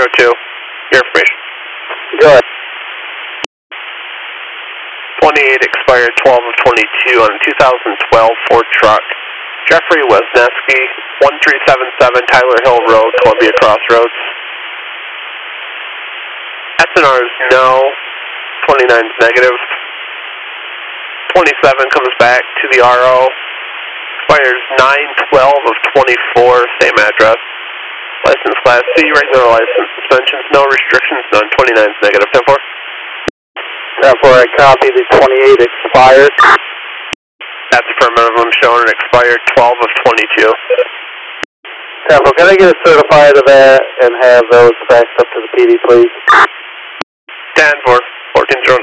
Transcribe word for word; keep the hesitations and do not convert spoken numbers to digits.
zero two, your information. Good. twenty-eight expired twelve of twenty-two on a two thousand twelve Ford truck. Jeffrey Wisniewski, one three seven seven Tyler Hill Road, Columbia Crossroads. S N R is no, twenty-nine is negative. twenty-seven comes back to the R O. Expires nine twelve of twenty-four, same address. License class C, regular license, suspensions, no restrictions, none. twenty-nine is negative. ten four. ten four, I copy the twenty-eight expired. That's affirmative. I'm showing it expired twelve of twenty-two. ten four, can I get a certified of that and have those faxed up to the P D, please? ten four, fourteen zero